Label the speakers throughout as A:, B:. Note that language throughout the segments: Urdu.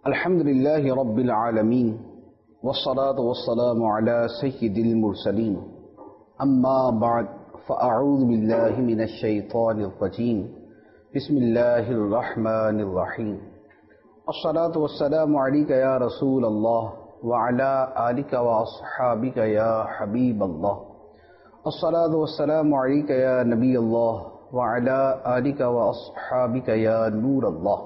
A: الحمد لله رب العالمين والصلاة والسلام على سيد المرسلين أما بعد فأعوذ بالله من الشيطان الرجيم بسم الله الرحمن الرحيم الصلاة والسلام عليك يا رسول الله وعلى آلك وأصحابك يا حبيب الله الصلاة والسلام عليك يا نبي الله وعلى آلك وأصحابك يا نور الله۔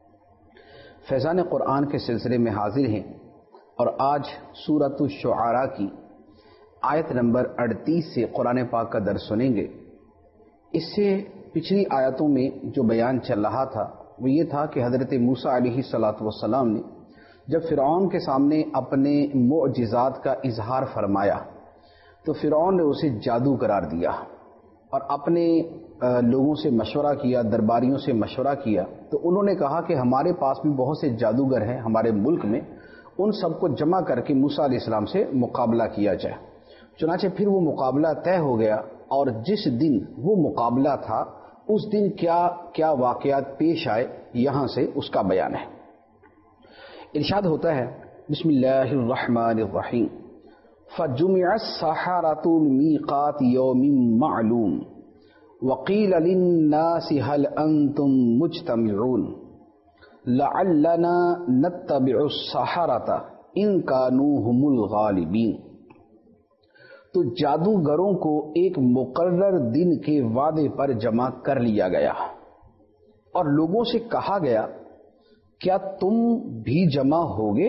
A: فیضان قرآن کے سلسلے میں حاضر ہیں اور آج سورۃ الشعراء کی آیت نمبر 38 سے قرآن پاک کا درس سنیں گے۔ اس سے پچھلی آیتوں میں جو بیان چل رہا تھا وہ یہ تھا کہ حضرت موسیٰ علیہ السلام نے جب فرعون کے سامنے اپنے معجزات کا اظہار فرمایا تو فرعون نے اسے جادو قرار دیا اور اپنے لوگوں سے مشورہ کیا، درباریوں سے مشورہ کیا، تو انہوں نے کہا کہ ہمارے پاس بھی بہت سے جادوگر ہیں ہمارے ملک میں، ان سب کو جمع کر کے موسیٰ علیہ السلام سے مقابلہ کیا جائے۔ چنانچہ پھر وہ مقابلہ طے ہو گیا، اور جس دن وہ مقابلہ تھا اس دن کیا کیا واقعات پیش آئے یہاں سے اس کا بیان ہے۔ ارشاد ہوتا ہے بسم اللہ الرحمن الرحیم فَجُمِعَ السَّحَرَةُ لِمِيقَاتِ يَوْمٍ مَّعْلُومٍ وَقِيلَ لِلنَّاسِ هَلْ أَنْتُمْ مُجْتَمِعُونَ لَعَلَّنَا نَتَّبِعُ السَّحَرَةَ إِن كَانُوا هُمُ الْغَالِبِينَ۔ تو جادوگروں کو ایک مقرر دن کے وعدے پر جمع کر لیا گیا اور لوگوں سے کہا گیا کیا تم بھی جمع ہوگے؟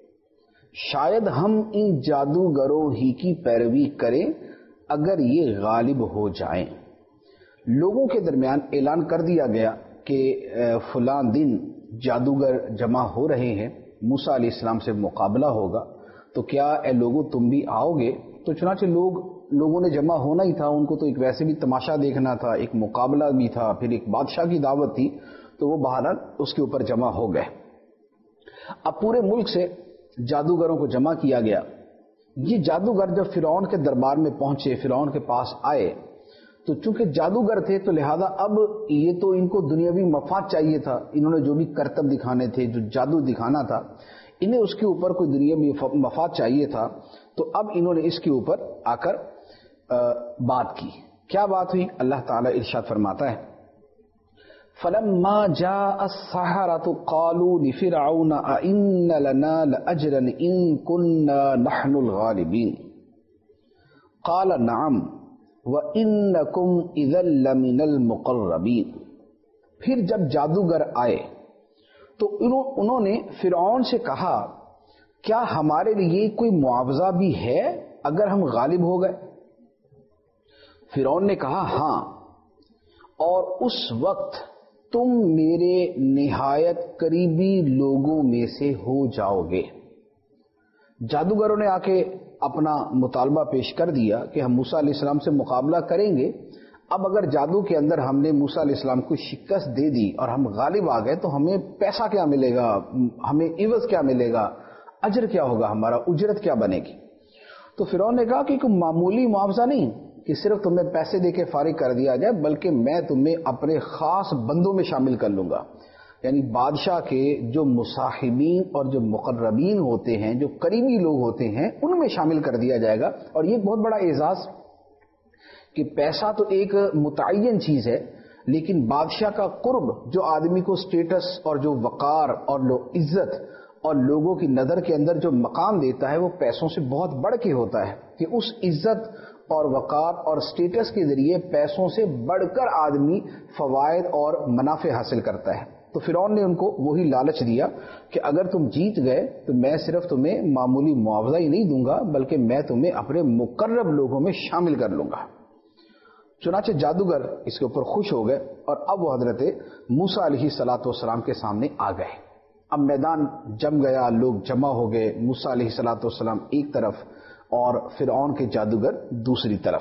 A: شاید ہم ان جادوگروں ہی کی پیروی کریں اگر یہ غالب ہو جائیں۔ لوگوں کے درمیان اعلان کر دیا گیا کہ فلاں دن جادوگر جمع ہو رہے ہیں، موسیٰ علیہ السلام سے مقابلہ ہوگا، تو کیا اے لوگوں تم بھی آؤ گے؟ تو چنانچہ لوگوں نے جمع ہونا ہی تھا، ان کو تو ایک ویسے بھی تماشا دیکھنا تھا، ایک مقابلہ بھی تھا، پھر ایک بادشاہ کی دعوت تھی، تو وہ بہرحال اس کے اوپر جمع ہو گئے۔ اب پورے ملک سے جادوگروں کو جمع کیا گیا۔ یہ جادوگر جب فرعون کے دربار میں پہنچے، فرعون کے پاس آئے، تو چونکہ جادوگر تھے تو لہذا اب یہ تو ان کو دنیاوی مفاد چاہیے تھا، انہوں نے جو بھی کرتب دکھانے تھے، جو جادو دکھانا تھا، انہیں اس کے اوپر کوئی دنیاوی مفاد چاہیے تھا، تو اب انہوں نے اس کے اوپر آ کر بات کی۔ کیا بات ہوئی؟ اللہ تعالیٰ ارشاد فرماتا ہے فَلَمَّا جَاءَ السَّحَرَةُ قَالُوا لِفِرْعَوْنَ أَإِنَّ لَنَا لَأَجْرًا إِن كُنَّا نَحْنُ الْغَالِبِينَ قَالَ نَعَمْ وَإِنَّكُمْ إِذًا لَّمِنَ الْمُقَرَّبِينَ۔ پھر جب جادوگر آئے تو انہوں نے فرعون سے کہا کیا ہمارے لیے کوئی معاوضہ بھی ہے اگر ہم غالب ہو گئے؟ فرعون نے کہا ہاں، اور اس وقت تم میرے نہایت قریبی لوگوں میں سے ہو جاؤ گے۔ جادوگروں نے آ کے اپنا مطالبہ پیش کر دیا کہ ہم موسیٰ علیہ السلام سے مقابلہ کریں گے، اب اگر جادو کے اندر ہم نے موسیٰ علیہ السلام کو شکست دے دی اور ہم غالب آ گئے تو ہمیں پیسہ کیا ملے گا، ہمیں عوض کیا ملے گا، اجر کیا ہوگا، ہمارا اجرت کیا بنے گی؟ تو فرعون نے کہا کہ کوئی معمولی معاوضہ نہیں کہ صرف تمہیں پیسے دے کے فارغ کر دیا جائے، بلکہ میں تمہیں اپنے خاص بندوں میں شامل کر لوں گا، یعنی بادشاہ کے جو مصاحبین اور جو مقربین ہوتے ہیں، جو قریبی لوگ ہوتے ہیں، ان میں شامل کر دیا جائے گا۔ اور یہ بہت بڑا اعزاز کہ پیسہ تو ایک متعین چیز ہے، لیکن بادشاہ کا قرب جو آدمی کو سٹیٹس اور جو وقار اور عزت اور لوگوں کی نظر کے اندر جو مقام دیتا ہے وہ پیسوں سے بہت بڑھ کے ہوتا ہے، کہ اس عزت اور وقار اور سٹیٹس کے ذریعے پیسوں سے بڑھ کر آدمی فوائد اور منافع حاصل کرتا ہے۔ تو فرعون نے ان کو وہی لالچ دیا کہ اگر تم جیت گئے تو میں صرف تمہیں معمولی معاوضہ ہی نہیں دوں گا، بلکہ میں تمہیں اپنے مقرب لوگوں میں شامل کر لوں گا۔ چنانچہ جادوگر اس کے اوپر خوش ہو گئے اور اب وہ حضرت موسیٰ علیہ السلام کے سامنے آ گئے۔ اب میدان جم گیا، لوگ جمع ہو گئے، موسیٰ علیہ السلام ایک طرف اور فرعون کے جادوگر دوسری طرف۔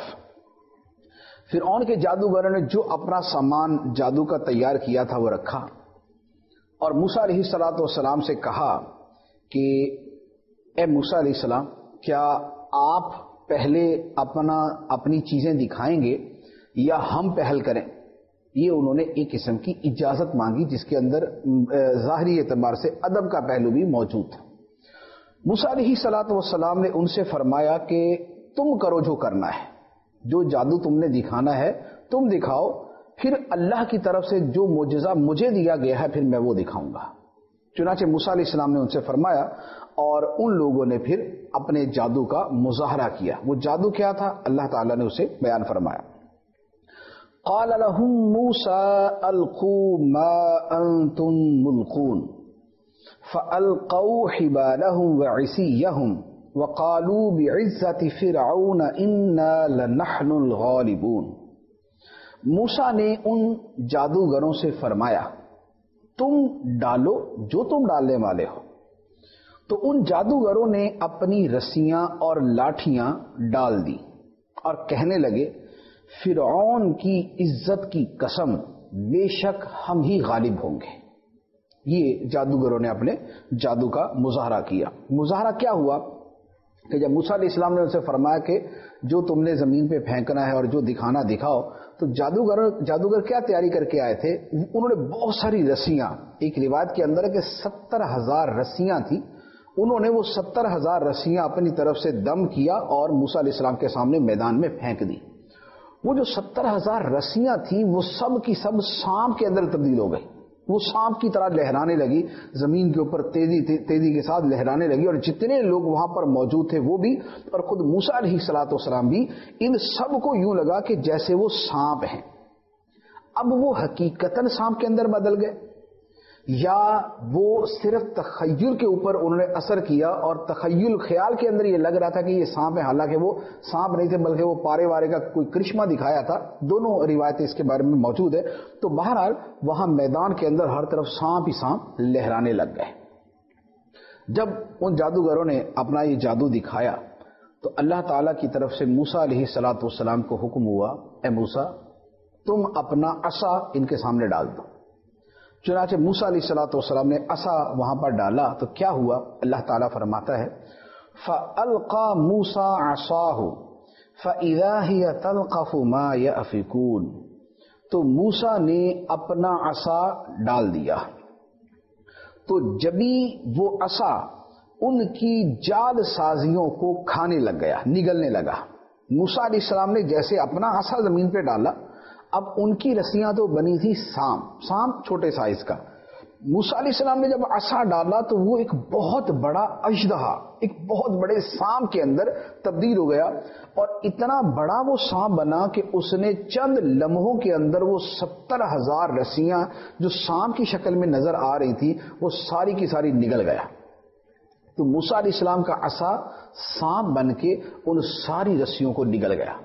A: فرعون کے جادوگروں نے جو اپنا سامان جادو کا تیار کیا تھا وہ رکھا اور موسیٰ علیہ السلام سے کہا کہ اے موسیٰ علیہ السلام، کیا آپ پہلے اپنی چیزیں دکھائیں گے یا ہم پہل کریں؟ یہ انہوں نے ایک قسم کی اجازت مانگی جس کے اندر ظاہری اعتبار سے ادب کا پہلو بھی موجود تھا۔ موسیٰ علیہ الصلوۃ والسلام نے ان سے فرمایا کہ تم کرو جو کرنا ہے، جو جادو تم نے دکھانا ہے تم دکھاؤ، پھر اللہ کی طرف سے جو معجزہ مجھے دیا گیا ہے پھر میں وہ دکھاؤں گا۔ چنانچہ موسیٰ علیہ السلام نے ان سے فرمایا اور ان لوگوں نے پھر اپنے جادو کا مظاہرہ کیا۔ وہ جادو کیا تھا اللہ تعالیٰ نے اسے بیان فرمایا۔ قال لهم موسى القوا ما انتم ملقون فالقوا حبالهم وعصيهم وقالوا بعزة فرعون انا لنحن الغالبون۔ موسیٰ نے ان جادوگروں سے فرمایا تم ڈالو جو تم ڈالنے والے ہو۔ تو ان جادوگروں نے اپنی رسیاں اور لاٹھیاں ڈال دی اور کہنے لگے فرعون کی عزت کی قسم بے شک ہم ہی غالب ہوں گے۔ یہ جادوگروں نے اپنے جادو کا مظاہرہ کیا۔ مظاہرہ کیا ہوا کہ جب موسیٰ علیہ السلام نے ان سے فرمایا کہ جو تم نے زمین پہ پھینکنا ہے اور جو دکھانا دکھاؤ، تو جادوگر کیا تیاری کر کے آئے تھے؟ انہوں نے بہت ساری رسیاں، ایک روایت کے اندر ہے کہ 70,000 رسیاں تھیں، انہوں نے وہ 70,000 رسیاں اپنی طرف سے دم کیا اور موسیٰ علیہ السلام کے سامنے میدان میں پھینک دی۔ وہ جو 70,000 رسیاں تھیں وہ سب کی سب سانپ کے اندر تبدیل ہو گئی، وہ سانپ کی طرح لہرانے لگی، زمین کے اوپر تیزی کے ساتھ لہرانے لگی، اور جتنے لوگ وہاں پر موجود تھے وہ بھی اور خود موسیٰ علیہ الصلوۃ والسلام بھی، ان سب کو یوں لگا کہ جیسے وہ سانپ ہیں۔ اب وہ حقیقتاً سانپ کے اندر بدل گئے یا وہ صرف تخیل کے اوپر انہوں نے اثر کیا اور تخیل خیال کے اندر یہ لگ رہا تھا کہ یہ سانپ ہے، حالانکہ وہ سانپ نہیں تھے بلکہ وہ پارے وارے کا کوئی کرشمہ دکھایا تھا۔ دونوں روایتیں اس کے بارے میں موجود ہے۔ تو بہرحال وہاں میدان کے اندر ہر طرف سانپ ہی سانپ لہرانے لگ گئے۔ جب ان جادوگروں نے اپنا یہ جادو دکھایا تو اللہ تعالیٰ کی طرف سے موسیٰ علیہ الصلوۃ والسلام کو حکم ہوا اے موسیٰ تم اپنا عصا ان کے سامنے ڈال دو۔ چنانچہ موسیٰ علیہ الصلوۃ والسلام نے عصا وہاں پر ڈالا تو کیا ہوا؟ اللہ تعالیٰ فرماتا ہے فَأَلْقَى مُوسَىٰ عَصَاهُ فَإِذَا هِيَ تَلْقَفُ مَا يَأْفِكُونَ۔ تو موسیٰ نے اپنا عصا ڈال دیا تو جبھی وہ عصا ان کی جال سازیوں کو کھانے لگ گیا، نگلنے لگا۔ موسیٰ علیہ السلام نے جیسے اپنا عصا زمین پہ ڈالا، اب ان کی رسیاں تو بنی تھی سانپ چھوٹے سائز کا۔ موسیٰ علیہ السلام نے جب عصا ڈالا تو وہ ایک بہت بڑا اژدہا، ایک بہت بڑے سانپ کے اندر تبدیل ہو گیا، اور اتنا بڑا وہ سانپ بنا کہ اس نے چند لمحوں کے اندر وہ 70,000 رسیاں جو سانپ کی شکل میں نظر آ رہی تھی وہ ساری کی ساری نگل گیا۔ تو موسیٰ علیہ السلام کا عصا سانپ بن کے ان ساری رسیوں کو نگل گیا۔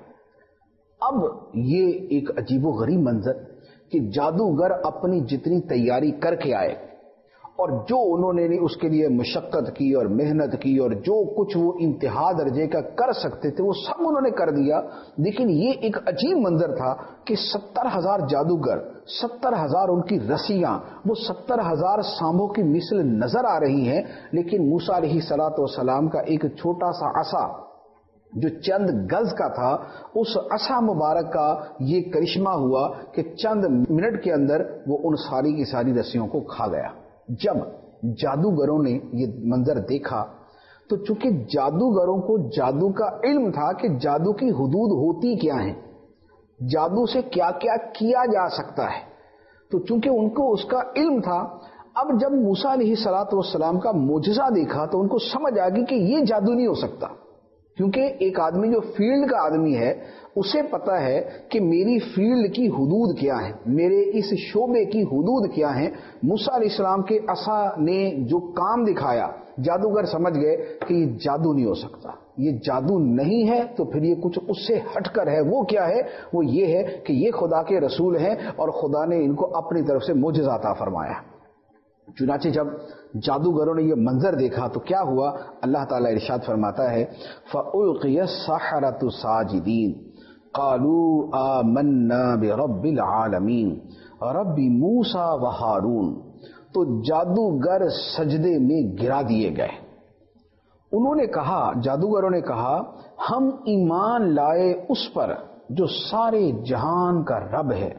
A: اب یہ ایک عجیب و غریب منظر کہ جادوگر اپنی جتنی تیاری کر کے آئے اور جو انہوں نے اس کے لیے مشقت کی اور محنت کی اور جو کچھ وہ انتہا درجے کا کر سکتے تھے وہ سب انہوں نے کر دیا، لیکن یہ ایک عجیب منظر تھا کہ 70,000 جادوگر، 70,000 ان کی رسیاں، وہ 70,000 سانبوں کی مثل نظر آ رہی ہیں، لیکن موسیٰ علیہ الصلوۃ والسلام کا ایک چھوٹا سا عصا جو چند گز کا تھا، اس عصا مبارک کا یہ کرشمہ ہوا کہ چند منٹ کے اندر وہ ان ساری کی ساری رسیوں کو کھا گیا۔ جب جادوگروں نے یہ منظر دیکھا تو چونکہ جادوگروں کو جادو کا علم تھا کہ جادو کی حدود ہوتی کیا ہیں، جادو سے کیا کیا کیا جا سکتا ہے، تو چونکہ ان کو اس کا علم تھا، اب جب موسیٰ علیہ الصلوۃ والسلام کا معجزہ دیکھا تو ان کو سمجھ آ گئی کہ یہ جادو نہیں ہو سکتا، کیونکہ ایک آدمی جو فیلڈ کا آدمی ہے اسے پتا ہے کہ میری فیلڈ کی حدود کیا ہیں، میرے اس شعبے کی حدود کیا ہیں۔ موسیٰ علیہ السلام کے عصا نے جو کام دکھایا جادوگر سمجھ گئے کہ یہ جادو نہیں ہو سکتا، یہ جادو نہیں ہے، تو پھر یہ کچھ اس سے ہٹ کر ہے۔ وہ کیا ہے؟ وہ یہ ہے کہ یہ خدا کے رسول ہیں اور خدا نے ان کو اپنی طرف سے معجزہ عطا فرمایا۔ چنانچہ جب جادوگروں نے یہ منظر دیکھا تو کیا ہوا؟ اللہ تعالیٰ ارشاد فرماتا ہے فَأُلْقِيَ السَّحَرَةُ سَاجِدِينَ قَالُوا آمَنَّا بِرَبِّ الْعَالَمِينَ رَبِّ مُوسَىٰ وَهَارُونَ۔ تو جادوگر سجدے میں گرا دیے گئے۔ انہوں نے کہا، جادوگروں نے کہا، ہم ایمان لائے اس پر جو سارے جہان کا رب ہے،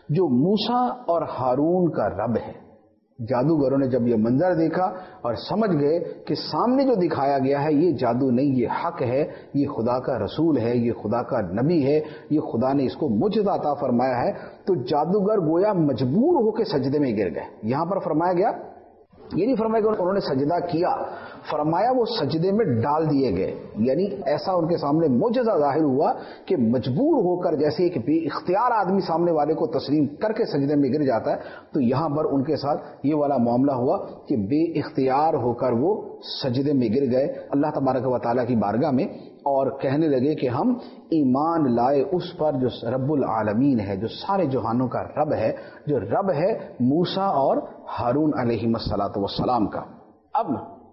A: جو موسیٰ اور ہارون کا رب ہے۔ جادوگروں نے جب یہ منظر دیکھا اور سمجھ گئے کہ سامنے جو دکھایا گیا ہے یہ جادو نہیں، یہ حق ہے، یہ خدا کا رسول ہے، یہ خدا کا نبی ہے، یہ خدا نے اس کو معجزہ عطا فرمایا ہے، تو جادوگر گویا مجبور ہو کے سجدے میں گر گئے۔ یہاں پر فرمایا گیا، یہ نہیں فرمایا کہ انہوں نے سجدہ کیا، فرمایا وہ سجدے میں ڈال دیے گئے، یعنی ایسا ان کے سامنے معجزہ ظاہر ہوا کہ مجبور ہو کر، جیسے ایک بے اختیار آدمی سامنے والے کو تسلیم کر کے سجدے میں گر جاتا ہے، تو یہاں پر ان کے ساتھ یہ والا معاملہ ہوا کہ بے اختیار ہو کر وہ سجدے میں گر گئے اللہ تبارک و تعالیٰ کی بارگاہ میں، اور کہنے لگے کہ ہم ایمان لائے اس پر جو رب العالمین ہے، جو سارے جہانوں کا رب ہے، جو رب ہے موسیٰ اور ہارون علیہ الصلوۃ والسلام کا۔ اب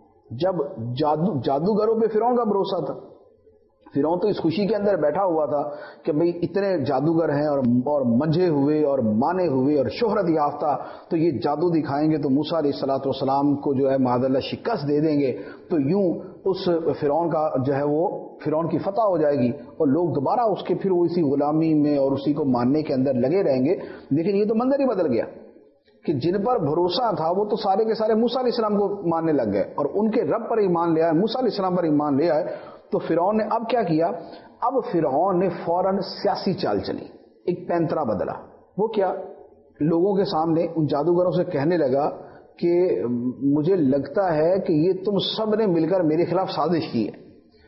A: جب جادوگروں پہ فرعون کا بھروسہ تھا، فرعون تو اس خوشی کے اندر بیٹھا ہوا تھا کہ بھئی اتنے جادوگر ہیں اور منجھے ہوئے اور مانے ہوئے اور شہرت یافتہ، تو یہ جادو دکھائیں گے تو موسیٰ علیہ الصلوۃ والسلام کو جو ہے معاذ اللہ شکست دے دیں گے، تو یوں اس فرعون کا جو ہے وہ فرعون کی فتح ہو جائے گی اور لوگ دوبارہ اس کے پھر وہ اسی غلامی میں اور اسی کو ماننے کے اندر لگے رہیں گے۔ لیکن یہ تو منظر ہی بدل گیا کہ جن پر بھروسہ تھا وہ تو سارے کے سارے موسیٰ علیہ السلام کو ماننے لگ گئے اور ان کے رب پر ایمان لے آئے، موسیٰ علیہ السلام پر ایمان لے آئے۔ تو فرعون نے اب کیا کیا؟ اب فرعون نے فوراً سیاسی چال چلی، ایک پینترا بدلا۔ وہ کیا؟ لوگوں کے سامنے ان جادوگروں سے کہنے لگا کہ مجھے لگتا ہے کہ یہ تم سب نے مل کر میرے خلاف سازش کی ہے،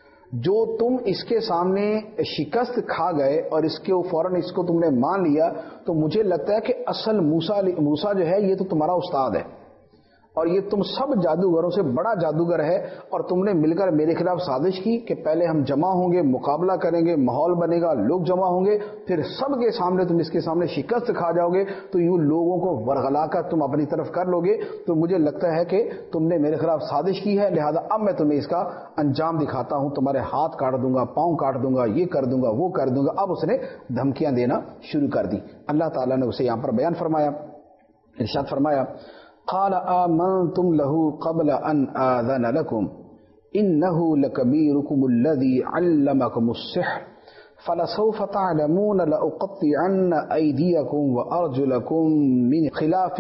A: جو تم اس کے سامنے شکست کھا گئے اور اس کے فوراً اس کو تم نے مان لیا، تو مجھے لگتا ہے کہ اصل موسیٰ جو ہے یہ تو تمہارا استاد ہے اور یہ تم سب جادوگروں سے بڑا جادوگر ہے، اور تم نے مل کر میرے خلاف سازش کی کہ پہلے ہم جمع ہوں گے، مقابلہ کریں گے، ماحول بنے گا، لوگ جمع ہوں گے، پھر سب کے سامنے تم اس کے سامنے شکست کھا جاؤ گے، تو یوں لوگوں کو ورغلا کر تم اپنی طرف کر لو گے۔ تو مجھے لگتا ہے کہ تم نے میرے خلاف سازش کی ہے، لہذا اب میں تمہیں اس کا انجام دکھاتا ہوں، تمہارے ہاتھ کاٹ دوں گا، پاؤں کاٹ دوں گا، یہ کر دوں گا، وہ کر دوں گا۔ اب اس نے دھمکیاں دینا شروع کر دی۔ اللہ تعالیٰ نے اسے یہاں پر بیان فرمایا، ارشاد فرمایا، قال آمنتم له قبل ان آذن لكم انه لكبيركم الذي علمكم السحر فلسوف تعلمون لأقطعن ايديكم وارجلكم من خلاف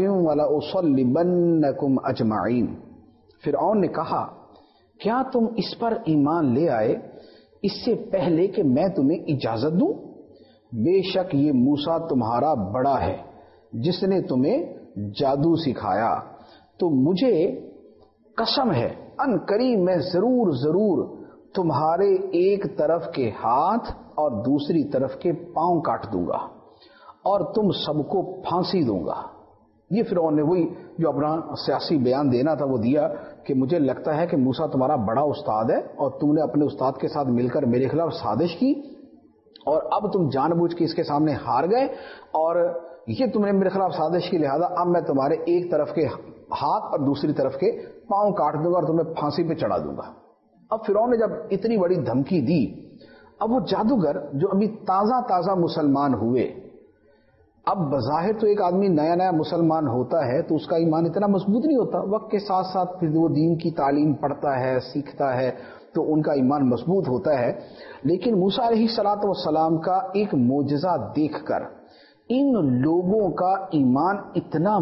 A: ولأصلبنكم اجمعين۔ فرعون نے کہا کیا تم اس پر ایمان لے آئے اس سے پہلے کہ میں تمہیں اجازت دوں؟ بے شک یہ موسیٰ تمہارا بڑا ہے جس نے تمہیں جادو سکھایا، تو مجھے قسم ہے ان قریب میں ضرور تمہارے ایک طرف کے ہاتھ اور دوسری طرف کے پاؤں کاٹ دوں گا اور تم سب کو پھانسی دوں گا۔ یہ فرعون نے وہی جو اپنا سیاسی بیان دینا تھا وہ دیا کہ مجھے لگتا ہے کہ موسیٰ تمہارا بڑا استاد ہے اور تم نے اپنے استاد کے ساتھ مل کر میرے خلاف سازش کی اور اب تم جان بوجھ کے اس کے سامنے ہار گئے اور یہ تم نے میرے خلاف سازش کی، لہذا اب میں تمہارے ایک طرف کے ہاتھ اور دوسری طرف کے پاؤں کاٹ دوں گا اور تمہیں پھانسی پہ چڑھا دوں گا۔ اب فرعون نے جب اتنی بڑی دھمکی دی، اب وہ جادوگر جو ابھی تازہ مسلمان ہوئے، اب بظاہر تو ایک آدمی نیا مسلمان ہوتا ہے تو اس کا ایمان اتنا مضبوط نہیں ہوتا، وقت کے ساتھ ساتھ پھر وہ دین کی تعلیم پڑھتا ہے، سیکھتا ہے، تو ان کا ایمان مضبوط ہوتا ہے۔ لیکن موسیٰ علیہ الصلوۃ والسلام کا ایک معجزہ دیکھ کر ان لوگوں کا ایمان اتنا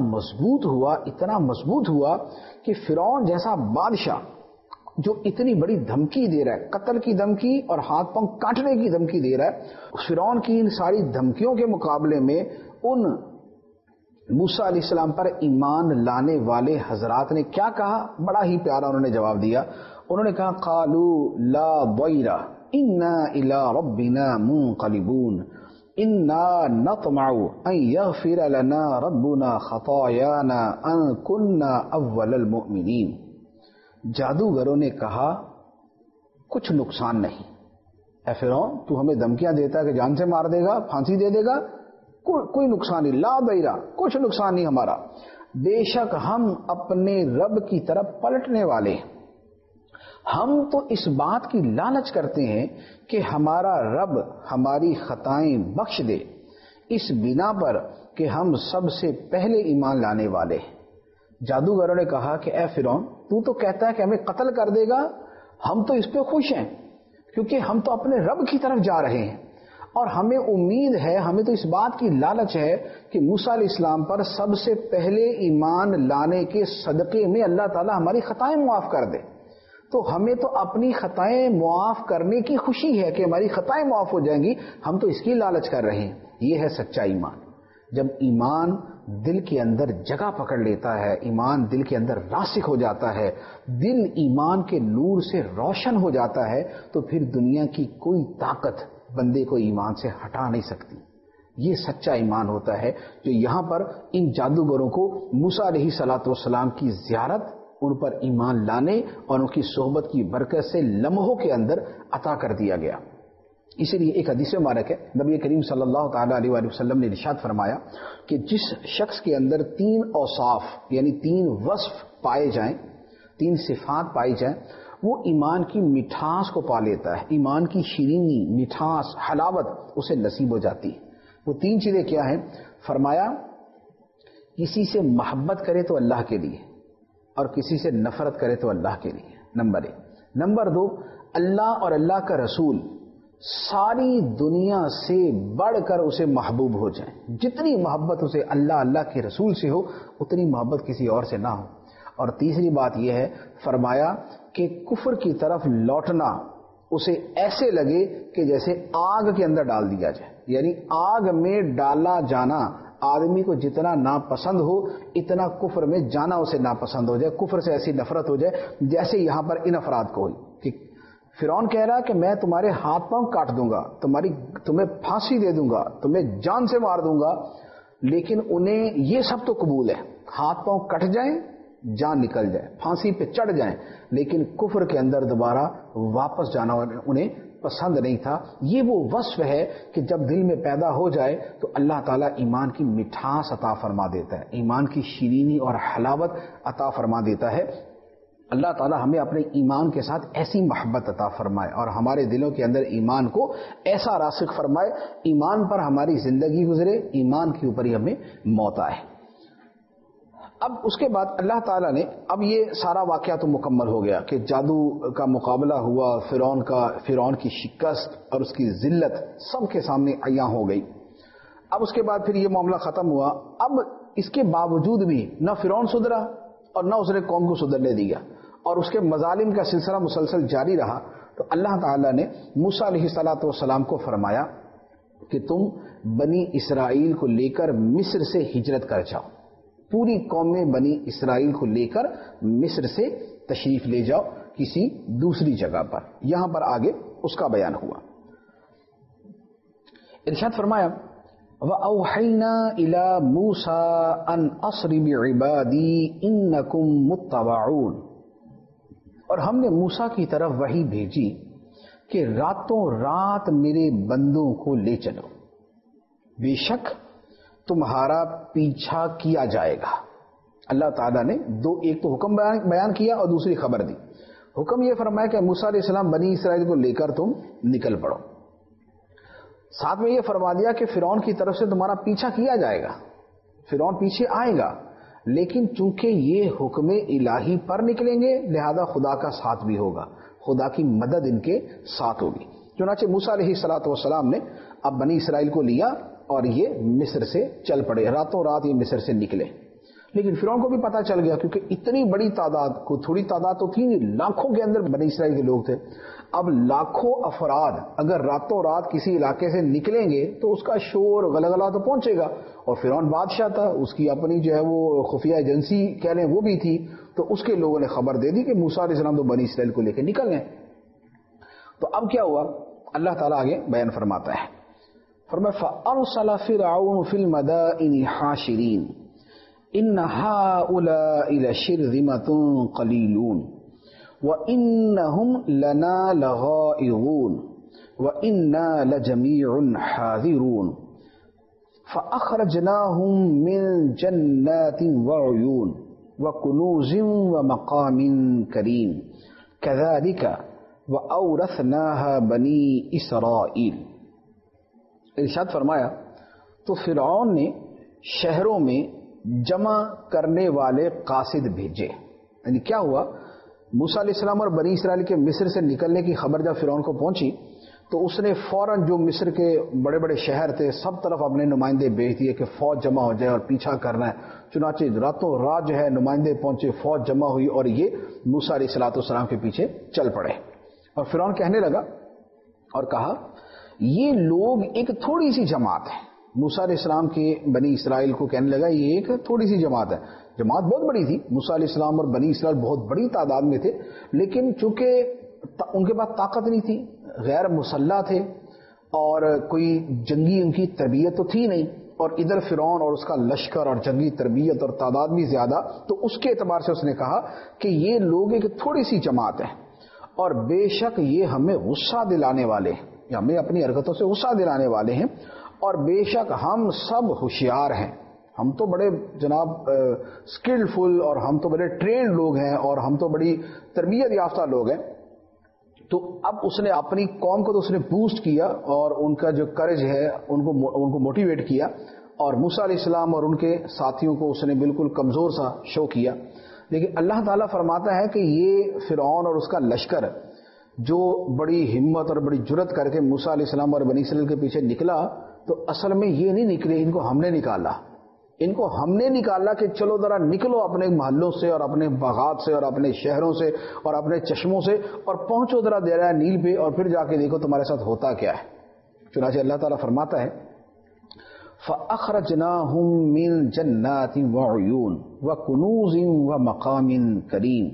A: مضبوط ہوا کہ فرعون جیسا بادشاہ جو اتنی بڑی دھمکی دے رہا ہے، قتل کی دھمکی اور ہاتھ پاؤں کاٹنے کی دھمکی دے رہا ہے، فرعون کی ان ساری دھمکیوں کے مقابلے میں ان موسیٰ علیہ السلام پر ایمان لانے والے حضرات نے کیا کہا؟ بڑا ہی پیارا انہوں نے جواب دیا۔ انہوں نے کہا قالوا لا ضیر انا الی ربنا منقلبون انا نطمع ان یغفر لنا ربنا خطایانا ان کنا اول المؤمنین۔ جادوگروں نے کہا کچھ نقصان نہیں، اے فرعون تو ہمیں دھمکیاں دیتا ہے کہ جان سے مار دے گا، پھانسی دے دے گا، کوئی نقصان نہیں، لا ضیرہ کچھ نقصان نہیں ہمارا، بے شک ہم اپنے رب کی طرف پلٹنے والے ہیں، ہم تو اس بات کی لالچ کرتے ہیں کہ ہمارا رب ہماری خطائیں بخش دے، اس بنا پر کہ ہم سب سے پہلے ایمان لانے والے ہیں۔ جادوگروں نے کہا کہ اے فرعون تو کہتا ہے کہ ہمیں قتل کر دے گا، ہم تو اس پہ خوش ہیں کیونکہ ہم تو اپنے رب کی طرف جا رہے ہیں، اور ہمیں امید ہے, ہمیں تو اس بات کی لالچ ہے کہ موسیٰ علیہ السلام پر سب سے پہلے ایمان لانے کے صدقے میں اللہ تعالیٰ ہماری خطائیں معاف کر دے. تو ہمیں تو اپنی خطائیں معاف کرنے کی خوشی ہے کہ ہماری خطائیں معاف ہو جائیں گی, ہم تو اس کی لالچ کر رہے ہیں. یہ ہے سچا ایمان. جب ایمان دل کے اندر جگہ پکڑ لیتا ہے, ایمان دل کے اندر راسخ ہو جاتا ہے, دل ایمان کے نور سے روشن ہو جاتا ہے, تو پھر دنیا کی کوئی طاقت بندے کو ایمان سے ہٹا نہیں سکتی. یہ سچا ایمان ہوتا ہے جو یہاں پر ان جادوگروں کو موسیٰ علیہ الصلوۃ والسلام کی زیارت, ان پر ایمان لانے اور ان کی صحبت کی برکت سے لمحوں کے اندر عطا کر دیا گیا. اسی لیے ایک حدیث مبارک ہے, نبی کریم صلی اللہ تعالی علیہ وآلہ وسلم نے ارشاد فرمایا کہ جس شخص کے اندر 3 اوصاف یعنی 3 وصف پائے جائیں, 3 صفات پائی جائیں, وہ ایمان کی مٹھاس کو پا لیتا ہے. ایمان کی شیرینی, مٹھاس, حلاوت اسے نصیب ہو جاتی ہے. وہ 3 چیزیں کیا ہیں؟ فرمایا کسی سے محبت کرے تو اللہ کے لیے, اور کسی سے نفرت کرے تو اللہ کے لیے, نمبر 1. نمبر 2, اللہ اور اللہ کا رسول ساری دنیا سے بڑھ کر اسے محبوب ہو جائیں. جتنی محبت اسے اللہ کے رسول سے ہو, اتنی محبت کسی اور سے نہ ہو. اور تیسری بات یہ ہے, فرمایا کہ کفر کی طرف لوٹنا اسے ایسے لگے کہ جیسے آگ کے اندر ڈال دیا جائے. یعنی آگ میں ڈالا جانا آدمی کو جتنا ناپسند ہو, اتنا کفر میں جانا اسے ناپسند ہو جائے, کفر سے ایسی نفرت ہو جائے جیسے یہاں پر ان افراد کو ہوئی. کہ فرعون کہہ رہا کہ میں تمہارے ہاتھ پاؤں کاٹ دوں گا, تمہیں پھانسی دے دوں گا, تمہیں جان سے مار دوں گا, لیکن انہیں یہ سب تو قبول ہے, ہاتھ پاؤں کٹ جائیں, جان نکل جائے, پھانسی پہ چڑھ جائیں, لیکن کفر کے اندر دوبارہ واپس جانا انہیں پسند نہیں تھا. یہ وہ وصف ہے کہ جب دل میں پیدا ہو جائے تو اللہ تعالیٰ ایمان کی مٹھاس عطا فرما دیتا ہے, ایمان کی شیرینی اور حلاوت عطا فرما دیتا ہے. اللہ تعالیٰ ہمیں اپنے ایمان کے ساتھ ایسی محبت عطا فرمائے اور ہمارے دلوں کے اندر ایمان کو ایسا راسخ فرمائے, ایمان پر ہماری زندگی گزرے, ایمان کے اوپر ہی ہمیں موت آئے. اب اس کے بعد اللہ تعالیٰ نے, اب یہ سارا واقعہ تو مکمل ہو گیا کہ جادو کا مقابلہ ہوا, فرعون کی شکست اور اس کی ذلت سب کے سامنے عیاں ہو گئی. اب اس کے بعد پھر یہ معاملہ ختم ہوا. اب اس کے باوجود بھی نہ فرعون سدھرا اور نہ اس نے قوم کو سدھرنے دیا, اور اس کے مظالم کا سلسلہ مسلسل جاری رہا. تو اللہ تعالیٰ نے موسیٰ علیہ الصلوۃ والسلام کو فرمایا کہ تم بنی اسرائیل کو لے کر مصر سے ہجرت کر جاؤ, پوری قوم میں بنی اسرائیل کو لے کر مصر سے تشریف لے جاؤ کسی دوسری جگہ پر. یہاں پر آگے اس کا بیان ہوا. ارشاد فرمایا وَأَوْحَيْنَا إِلَى مُوسَىٰ أَنْ أَسْرِ بِعِبَادِي إِنَّكُمْ مُتَّبَعُونَ, اور ہم نے موسیٰ کی طرف وحی بھیجی کہ راتوں رات میرے بندوں کو لے چلو, بے شک تمہارا پیچھا کیا جائے گا. اللہ تعالیٰ نے ایک تو حکم بیان کیا اور دوسری خبر دی. حکم یہ فرمایا کہ موسیٰ علیہ السلام بنی اسرائیل کو لے کر تم نکل پڑو. ساتھ میں یہ فرما دیا کہ فرعون کی طرف سے تمہارا پیچھا کیا جائے گا, فرعون پیچھے آئے گا, لیکن چونکہ یہ حکم الہی پر نکلیں گے لہذا خدا کا ساتھ بھی ہوگا, خدا کی مدد ان کے ساتھ ہوگی. چنانچہ موسیٰ علیہ الصلوۃ والسلام نے اب بنی اسرائیل کو لیا اور یہ مصر سے چل پڑے. راتوں رات یہ مصر سے نکلے. لیکن فرعون کو بھی پتہ چل گیا, کیونکہ اتنی بڑی تعداد, کو تھوڑی تعداد تو تھی, لاکھوں کے اندر بنی اسرائیل کے لوگ تھے. اب لاکھوں افراد اگر راتوں رات کسی علاقے سے نکلیں گے تو اس کا شور غلغلہ تو پہنچے گا. اور فرعون بادشاہ تھا, اس کی اپنی جو ہے وہ خفیہ ایجنسی کہہ لیں وہ بھی تھی, تو اس کے لوگوں نے خبر دے دی کہ موسیٰ علیہ السلام تو بنی اسرائیل کو لے کے نکل گئے. تو اب کیا ہوا, اللہ تعالیٰ آگے بیان فرماتا ہے. فرمایا فَأَرْسَلَ فِرْعَوْنُ فِي الْمَدَائِنِ حَاشِرِينَ إِنَّ هَٰؤُلَاءِ لَشِرْذِمَةٌ قَلِيلُونَ وَإِنَّهُمْ لَنَا لَغَائِظُونَ وَإِنَّا لَجَمِيعٌ حَاذِرُونَ فَأَخْرَجْنَاهُمْ مِنْ جَنَّاتٍ وَعُيُونٍ وَكُنُوزٍ وَمَقَامٍ كَرِيمٍ كَذَلِكَ وَأَوْرَثْنَاهَا بَنِي إِسْرَائِيلَ. ارشاد فرمایا تو فرعون نے شہروں میں جمع کرنے والے قاصد بھیجے. یعنی کیا ہوا, موسیٰ علیہ السلام اور بنی اسرائیل کے مصر سے نکلنے کی خبر جب فرعون کو پہنچی تو اس نے فوراً جو مصر کے بڑے بڑے شہر تھے سب طرف اپنے نمائندے بھیج دیے کہ فوج جمع ہو جائے اور پیچھا کرنا ہے. چنانچہ راتوں رات جو ہے نمائندے پہنچے، فوج جمع ہوئی اور یہ موسیٰ علیہ الصلوۃ والسلام کے پیچھے چل پڑے. اور فرعون کہنے لگا اور کہا یہ لوگ ایک تھوڑی سی جماعت ہے. موسیٰ علیہ السلام کے بنی اسرائیل کو کہنے لگا یہ ایک تھوڑی سی جماعت ہے. جماعت بہت بڑی تھی، موسیٰ علیہ السلام اور بنی اسرائیل بہت بڑی تعداد میں تھے، لیکن چونکہ ان کے پاس طاقت نہیں تھی، غیر مسلح تھے اور کوئی جنگی ان کی تربیت تو تھی نہیں، اور ادھر فرعون اور اس کا لشکر اور جنگی تربیت اور تعداد بھی زیادہ، تو اس کے اعتبار سے اس نے کہا کہ یہ لوگ ایک تھوڑی سی جماعت ہے اور بے شک یہ ہمیں غصہ دلانے والے ہیں، ہمیں اپنی حرکتوں سے غصہ دلانے والے ہیں، اور بے شک ہم سب ہوشیار ہیں، ہم تو بڑے جناب اسکلفل اور ہم تو بڑے ٹرینڈ لوگ ہیں اور ہم تو بڑی تربیت یافتہ لوگ ہیں. تو اب اس نے اپنی قوم کو تو اس نے بوسٹ کیا اور ان کا جو کرج ہے ان کو موٹیویٹ کیا، اور موسیٰ علیہ السلام اور ان کے ساتھیوں کو اس نے بالکل کمزور سا شو کیا. لیکن اللہ تعالیٰ فرماتا ہے کہ یہ فرعون اور اس کا لشکر جو بڑی ہمت اور بڑی جرت کر کے موسیٰ علیہ السلام اور بنی اسرائیل کے پیچھے نکلا، تو اصل میں یہ نہیں نکلے، ان کو ہم نے نکالا. ان کو ہم نے نکالا کہ چلو ذرا نکلو اپنے محلوں سے اور اپنے باغات سے اور اپنے شہروں سے اور اپنے چشموں سے اور پہنچو ذرا دریائے نیل پہ اور پھر جا کے دیکھو تمہارے ساتھ ہوتا کیا ہے. چنانچہ اللہ تعالیٰ فرماتا ہے فَأَخْرَجْنَاهُمْ مِنْ جَنَّاتٍ وَعُيُونٍ وَكُنُوزٍ وَمَقَامٍ كَرِيمٍ.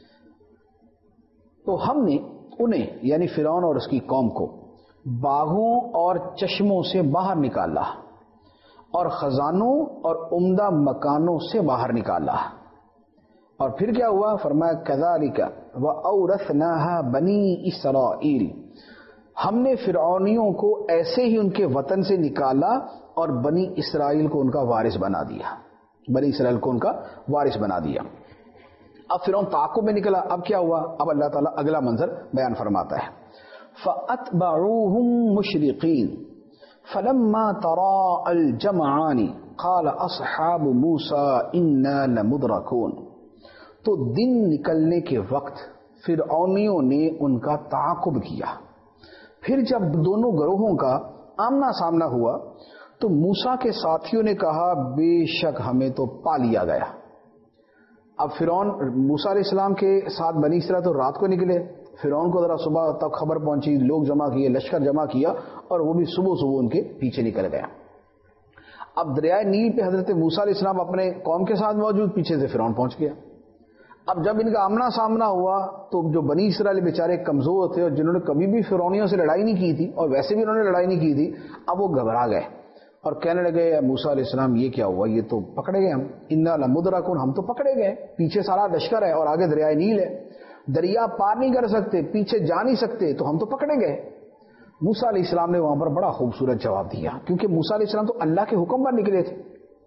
A: تو ہم نے انہیں یعنی فرعون اور اس کی قوم کو باغوں اور چشموں سے باہر نکالا اور خزانوں اور عمدہ مکانوں سے باہر نکالا. اور پھر کیا ہوا؟ فرمایا كَذَلِكَ وَأَوْرَثْنَاهَا بَنِي إِسْرَائِيلَ. ہم نے فرعونیوں کو ایسے ہی ان کے وطن سے نکالا اور بنی اسرائیل کو ان کا وارث بنا دیا، بنی اسرائیل کو ان کا وارث بنا دیا. اب فرعون تعاقب میں نکلا. اب کیا ہوا؟ اب اللہ تعالیٰ اگلا منظر بیان فرماتا ہے فَأَتْبَعُوهُمْ مُشْرِقِينَ فَلَمَّا تَرَاءَ الْجَمْعَانِ قَالَ أَصْحَابُ مُوسَىٰ إِنَّا لَمُدْرَكُونَ. تو دن نکلنے کے وقت فرعونیوں نے ان کا تعاقب کیا. پھر جب دونوں گروہوں کا آمنا سامنا ہوا تو موسیٰ کے ساتھیوں نے کہا بے شک ہمیں تو پا لیا گیا. اب فرعون موسیٰ علیہ السلام کے ساتھ بنی اسرائیل تو رات کو نکلے، فرعون کو ذرا صبح تک خبر پہنچی، لوگ جمع کیے، لشکر جمع کیا اور وہ بھی صبح صبح ان کے پیچھے نکل گیا. اب دریائے نیل پہ حضرت موسیٰ علیہ السلام اپنے قوم کے ساتھ موجود، پیچھے سے فرعون پہنچ گیا. اب جب ان کا آمنا سامنا ہوا تو جو بنی اسرائیل بیچارے کمزور تھے اور جنہوں نے کبھی بھی فرعونیوں سے لڑائی نہیں کی تھی اور ویسے بھی انہوں نے لڑائی نہیں کی تھی، اب وہ گھبرا گئے اور کہنے لگے موسیٰ علیہ السلام یہ کیا ہوا؟ یہ تو پکڑے گئے، ہم انا لمدرکون، ہم تو پکڑے گئے. پیچھے سارا لشکر ہے اور آگے دریائے نیل ہے، دریا پار نہیں کر سکتے، پیچھے جا نہیں سکتے، تو ہم تو پکڑے گئے. موسیٰ علیہ السلام نے وہاں پر بڑا خوبصورت جواب دیا، کیونکہ موسیٰ علیہ السلام تو اللہ کے حکم پر نکلے تھے،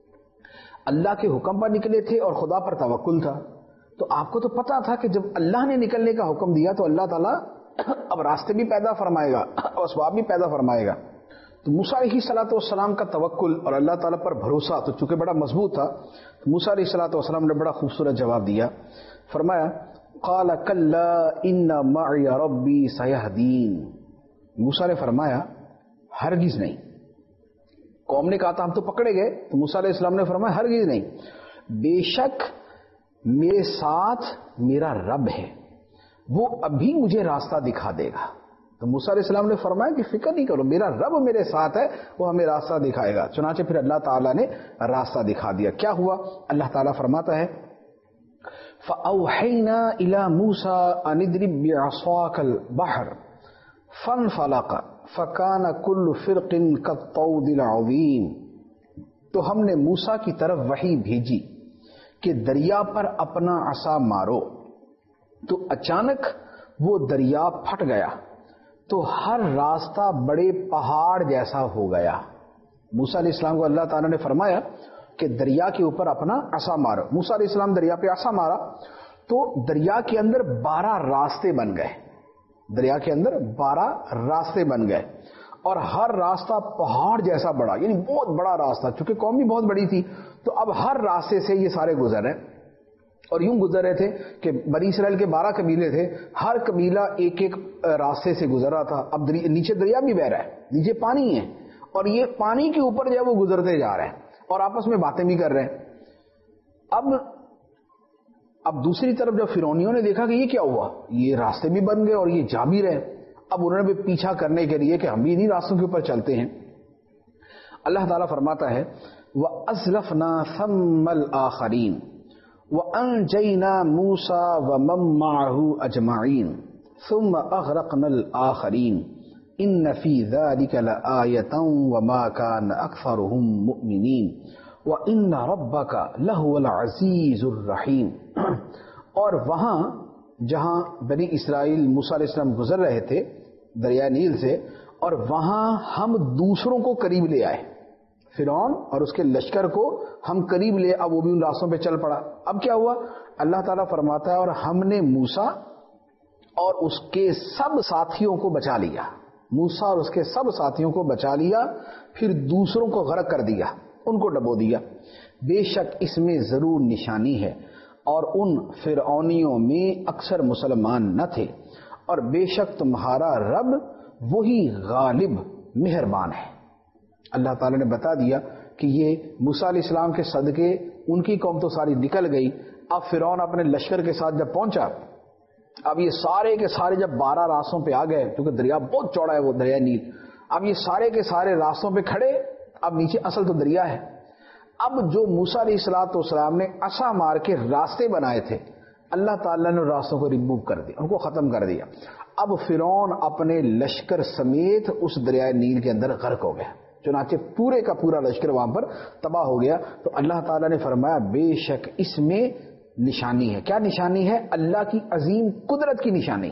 A: اللہ کے حکم پر نکلے تھے اور خدا پر توکل تھا. تو آپ کو تو پتا تھا کہ جب اللہ نے نکلنے کا حکم دیا تو اللہ تعالیٰ اب راستے بھی پیدا فرمائے گا اور اسباب بھی پیدا فرمائے گا. تو موسیٰ علیہ الصلوۃ والسلام کا توکل اور اللہ تعالیٰ پر بھروسہ تو چونکہ بڑا مضبوط تھا، تو موسیٰ علیہ الصلوۃ والسلام نے بڑا خوبصورت جواب دیا. فرمایا قال کلا ان معی ربی سیہدین. موسیٰ نے فرمایا ہرگز نہیں. قوم نے کہا تھا ہم تو پکڑے گئے، تو موسیٰ علیہ السلام نے فرمایا ہرگز نہیں، بے شک میرے ساتھ میرا رب ہے، وہ ابھی مجھے راستہ دکھا دے گا. تو موسیٰ علیہ السلام نے فرمایا کہ فکر نہیں کرو، میرا رب میرے ساتھ ہے، وہ ہمیں راستہ دکھائے گا. چنانچہ پھر اللہ تعالیٰ نے راستہ دکھا دیا. کیا ہوا؟ اللہ تعالیٰ فرماتا ہے فَأَوْحَيْنَا إِلَى مُوسَىٰ أَنِ اضْرِب بِّعَصَاكَ الْبَحْرَ فَانْفَلَقَ فَكَانَ كُلُّ فِرْقٍ كَالطَّوْدِ الْعَظِيمِ. تو ہم نے موسیٰ کی طرف وحی بھیجی کہ دریا پر اپنا عصا مارو، تو اچانک وہ دریا پھٹ گیا تو ہر راستہ بڑے پہاڑ جیسا ہو گیا. موسیٰ علیہ السلام کو اللہ تعالیٰ نے فرمایا کہ دریا کے اوپر اپنا عصا مارو. موسیٰ علیہ السلام دریا پہ عصا مارا تو دریا کے اندر 12 راستے بن گئے. دریا کے اندر 12 راستے بن گئے اور ہر راستہ پہاڑ جیسا بڑا، یعنی بہت بڑا راستہ. چونکہ قوم بھی بہت بڑی تھی تو اب ہر راستے سے یہ سارے گزر رہے. اور یوں گزر رہے تھے کہ بنی اسرائیل کے 12 قبیلے تھے، ہر قبیلہ ایک ایک راستے سے گزر رہا تھا. اب نیچے دریا بھی بہ رہا ہے، نیچے پانی ہے، اور یہ پانی کے اوپر جو ہے وہ گزرتے جا رہے ہیں اور آپس میں باتیں بھی کر رہے ہیں. اب دوسری طرف جب فرعونیوں نے دیکھا کہ یہ کیا ہوا، یہ راستے بھی بن گئے اور یہ جا بھی رہے، اب انہوں نے بھی پیچھا کرنے کے لیے کہ ہم بھی انہی راستوں کے اوپر چلتے ہیں. اللہ تعالیٰ فرماتا ہے وَأَزْلَفْنَا ثَمَّ الْآخَرِينَ وَأَنْجَيْنَا مُوسَى وَمَن مَّعَهُ أَجْمَعِينَ ثُمَّ أَغْرَقْنَا الْآخَرِينَ إِنَّ فِي ذَلِكَ لَآيَةً وَمَا كَانَ أَكْثَرُهُم مُؤْمِنِينَ وَإِنَّ رَبَّكَ لَهُوَ الْعَزِيزُ الرَّحِيمُ. اور وہاں جہاں بنی اسرائیل موسیٰ علیہ السلام گزر رہے تھے دریا نیل سے، اور وہاں ہم دوسروں کو قریب لے آئے، فرعون اور اس کے لشکر کو ہم قریب لے، اب وہ بھی ان راستوں پہ چل پڑا. اب کیا ہوا؟ اللہ تعالیٰ فرماتا ہے اور ہم نے موسیٰ اور اس کے سب ساتھیوں کو بچا لیا، موسیٰ اور اس کے سب ساتھیوں کو بچا لیا، پھر دوسروں کو غرق کر دیا، ان کو ڈبو دیا. بے شک اس میں ضرور نشانی ہے، اور ان فرعونیوں میں اکثر مسلمان نہ تھے، اور بے شک تمہارا رب وہی غالب مہربان ہے. اللہ تعالیٰ نے بتا دیا کہ یہ موسیٰ علیہ السلام کے صدقے ان کی قوم تو ساری نکل گئی. اب فرعون اپنے لشکر کے ساتھ جب پہنچا، اب یہ سارے کے سارے جب 12 راستوں پہ آ گئے، کیونکہ دریا بہت چوڑا ہے وہ دریا نیل، اب یہ سارے کے سارے راستوں پہ کھڑے، اب نیچے اصل تو دریا ہے. اب جو موسیٰ علیہ السلام نے عصا مار کے راستے بنائے تھے، اللہ تعالیٰ نے راستوں کو ریموو کر دیا، ان کو ختم کر دیا. اب فرعون اپنے لشکر سمیت اس دریائے نیل کے اندر غرق ہو گیا، چنانچہ پورے کا پورا لشکر وہاں پر تباہ ہو گیا. تو اللہ تعالیٰ نے فرمایا بے شک اس میں نشانی ہے. کیا نشانی ہے؟ اللہ کی عظیم قدرت کی نشانی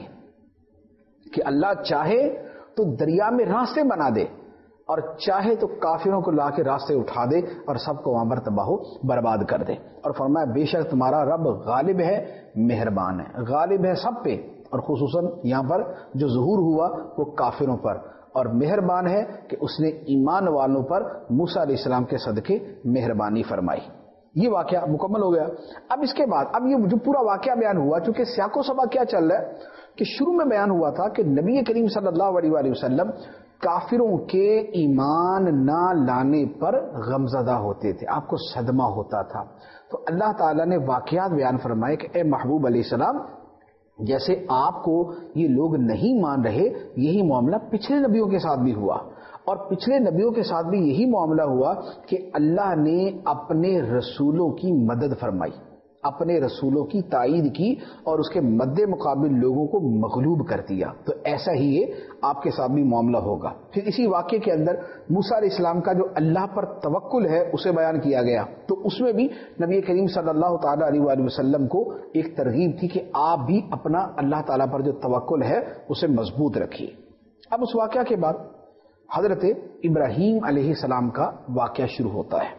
A: ہے کہ اللہ چاہے تو دریا میں راستے بنا دے، اور چاہے تو کافروں کو لا کے راستے اٹھا دے اور سب کو وہاں پر تباہ و برباد کر دے. اور فرمایا بے شک تمہارا رب غالب ہے، مہربان ہے. غالب ہے سب پہ، اور خصوصاً یہاں پر جو ظہور ہوا وہ کافروں پر، اور مہربان ہے کہ اس نے ایمان والوں پر موسیٰ علیہ السلام کے صدقے مہربانی فرمائی. یہ واقعہ مکمل ہو گیا. اب اس کے بعد اب یہ جو پورا واقعہ بیان ہوا، چونکہ سیاق و سباق کیا چل رہا ہے کہ شروع میں بیان ہوا تھا کہ نبی کریم صلی اللہ علیہ وآلہ وسلم کافروں کے ایمان نہ لانے پر غمزدہ ہوتے تھے، آپ کو صدمہ ہوتا تھا. تو اللہ تعالیٰ نے واقعات بیان فرمائے کہ اے محبوب علیہ السلام، جیسے آپ کو یہ لوگ نہیں مان رہے، یہی معاملہ پچھلے نبیوں کے ساتھ بھی ہوا، اور پچھلے نبیوں کے ساتھ بھی یہی معاملہ ہوا کہ اللہ نے اپنے رسولوں کی مدد فرمائی، اپنے رسولوں کی تائید کی، اور اس کے مد مقابل لوگوں کو مغلوب کر دیا. تو ایسا ہی یہ آپ کے ساتھ بھی معاملہ ہوگا. پھر اسی واقعے کے اندر موسیٰ علیہ السلام کا جو اللہ پر توکل ہے اسے بیان کیا گیا. تو اس میں بھی نبی کریم صلی اللہ تعالیٰ علیہ وآلہ وسلم کو ایک ترغیب تھی کہ آپ بھی اپنا اللہ تعالیٰ پر جو توکل ہے اسے مضبوط رکھیے. اب اس واقعہ کے بعد حضرت ابراہیم علیہ السلام کا واقعہ شروع ہوتا ہے.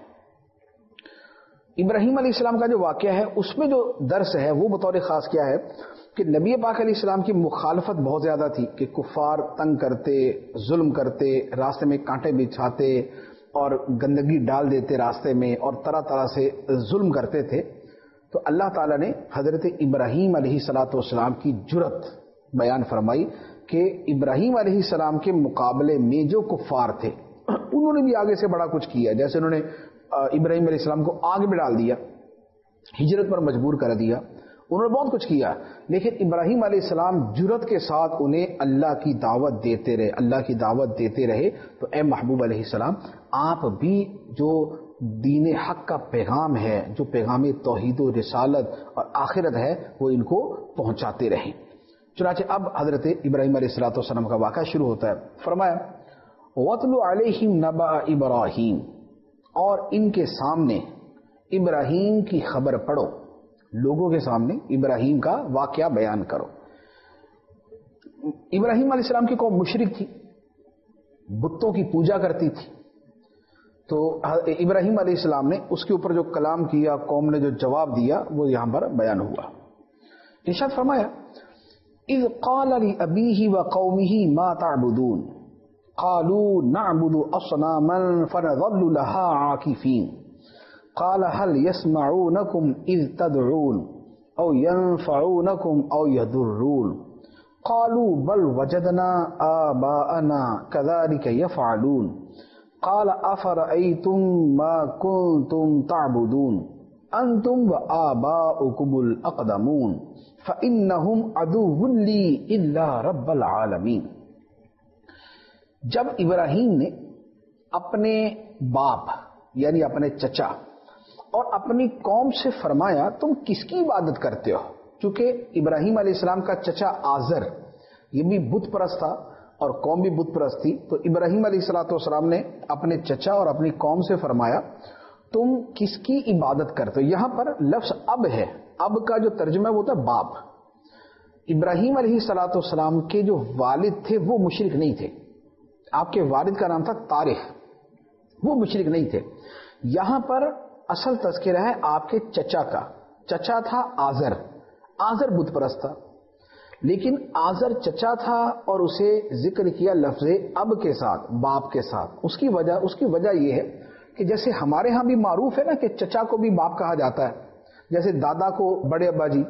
A: ابراہیم علیہ السلام کا جو واقعہ ہے اس میں جو درس ہے وہ بطور خاص کیا ہے کہ نبی پاک علیہ السلام کی مخالفت بہت زیادہ تھی، کہ کفار تنگ کرتے، ظلم کرتے، راستے میں کانٹے بچھاتے اور گندگی ڈال دیتے راستے میں، اور طرح طرح سے ظلم کرتے تھے. تو اللہ تعالیٰ نے حضرت ابراہیم علیہ السلام کی جرأت بیان فرمائی کہ ابراہیم علیہ السلام کے مقابلے میں جو کفار تھے انہوں نے بھی آگے سے بڑا کچھ کیا. جیسے انہوں نے ابراہیم علیہ السلام کو آگ میں ڈال دیا، ہجرت پر مجبور کر دیا، انہوں نے بہت کچھ کیا، لیکن ابراہیم علیہ السلام جرأت کے ساتھ انہیں اللہ کی دعوت دیتے رہے، اللہ کی دعوت دیتے رہے. تو اے محبوب علیہ السلام، آپ بھی جو دین حق کا پیغام ہے، جو پیغام توحید و رسالت اور آخرت ہے، وہ ان کو پہنچاتے رہیں. چنانچہ اب حضرت ابراہیم علیہ السلام کا واقعہ شروع ہوتا ہے. فرمایا وَاتْلُ عَلَيْهِمْ نَبَأَ إِبْرَاهِيمَ، اور ان کے سامنے ابراہیم کی خبر پڑھو، لوگوں کے سامنے ابراہیم کا واقعہ بیان کرو. ابراہیم علیہ السلام کی قوم مشرک تھی، بتوں کی پوجا کرتی تھی. تو ابراہیم علیہ السلام نے اس کے اوپر جو کلام کیا، قوم نے جو جواب دیا، وہ یہاں پر بیان ہوا. ارشاد فرمایا اذ قال لأبيه وقومه ما تعبدون قالوا نعبد اصناما فنظل لها عاكفين قال هل يسمعونكم اذ تدعون او ينفعونكم او يضرون قالوا بل وجدنا آباءنا كذلك يفعلون قال افرأيتم ما كنتم تعبدون انتم وآباؤكم الاقدمون فانهم عدو لي الا رب العالمین۔ جب ابراہیم نے اپنے باپ یعنی اپنے چچا اور اپنی قوم سے فرمایا تم کس کی عبادت کرتے ہو، چونکہ ابراہیم علیہ السلام کا چچا آزر یہ بھی بت پرست تھا اور قوم بھی بت پرست تھی، تو ابراہیم علیہ السلام نے اپنے چچا اور اپنی قوم سے فرمایا تم کس کی عبادت کرتے ہو۔ یہاں پر لفظ اب ہے، اب کا جو ترجمہ ہے وہ ہوتا ہے باپ۔ ابراہیم علیہ السلام کے جو والد تھے وہ مشرک نہیں تھے، آپ کے والد کا نام تھا طارق، وہ مشرک نہیں تھے۔ یہاں پر اصل تذکرہ ہے آپ کے چچا کا، چچا تھا آزر، آزر بت پرست تھا، لیکن آزر چچا تھا اور اسے ذکر کیا لفظ اب کے ساتھ، باپ کے ساتھ۔ اس کی وجہ یہ ہے کہ جیسے ہمارے ہاں بھی معروف ہے نا کہ چچا کو بھی باپ کہا جاتا ہے، جیسے دادا کو بڑے ابا جی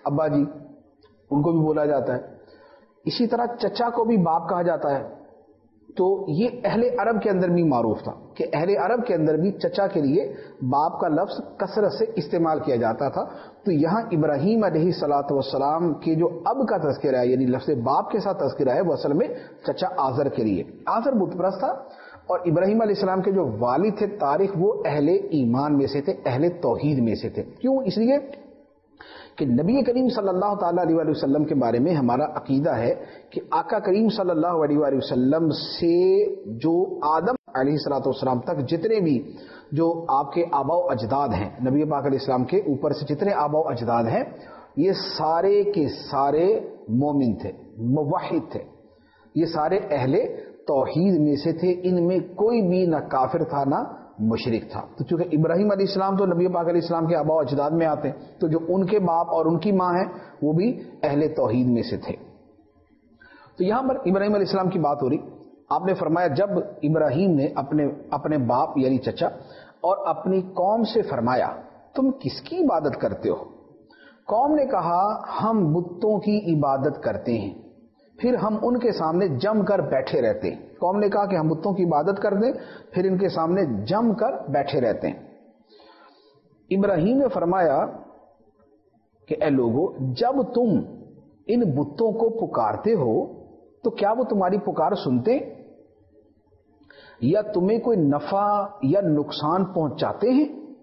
A: ان کو بھی بولا جاتا ہے، اسی طرح چچا کو بھی باپ کہا جاتا ہے۔ تو یہ اہل عرب کے اندر بھی معروف تھا کہ اہل عرب کے اندر بھی چچا کے لیے باپ کا لفظ کثرت سے استعمال کیا جاتا تھا۔ تو یہاں ابراہیم علیہ السلام کے جو اب کا تذکرہ ہے یعنی لفظ باپ کے ساتھ تذکرہ ہے وہ اصل میں چچا آزر کے لیے۔ آزر بت پرست تھا اور ابراہیم علیہ السلام کے جو والد تھے طارق وہ اہل ایمان میں سے تھے، اہل توحید میں سے تھے۔ کیوں؟ اس لیے کہ نبی کریم صلی اللہ تعالی علیہ وآلہ وسلم کے بارے میں ہمارا عقیدہ ہے کہ آقا کریم صلی اللہ علیہ وآلہ وسلم سے جو آدم علیہ السلام تک جتنے بھی جو آپ کے آباء و اجداد ہیں، نبی پاک علیہ السلام کے اوپر سے جتنے آباء و اجداد ہیں یہ سارے کے سارے مومن تھے، موحد تھے، یہ سارے اہل توحید میں سے تھے، ان میں کوئی بھی نہ کافر تھا نہ مشرک تھا۔ تو چونکہ ابراہیم علیہ السلام تو نبی پاک علیہ السلام کے آباء و اجداد میں آتے ہیں، تو جو ان کے باپ اور ان کی ماں ہیں وہ بھی اہل توحید میں سے تھے۔ تو یہاں پر ابراہیم علیہ السلام کی بات ہو رہی، آپ نے فرمایا جب ابراہیم نے اپنے باپ یعنی چچا اور اپنی قوم سے فرمایا تم کس کی عبادت کرتے ہو، قوم نے کہا ہم بتوں کی عبادت کرتے ہیں، پھر ہم ان کے سامنے جم کر بیٹھے رہتے ہیں۔ قوم نے کہا کہ ہم بتوں کی عبادت کر دیں پھر ان کے سامنے جم کر بیٹھے رہتے ہیں۔ ابراہیم نے فرمایا کہ اے لوگو جب تم ان بتوں کو پکارتے ہو تو کیا وہ تمہاری پکار سنتے یا تمہیں کوئی نفع یا نقصان پہنچاتے ہیں؟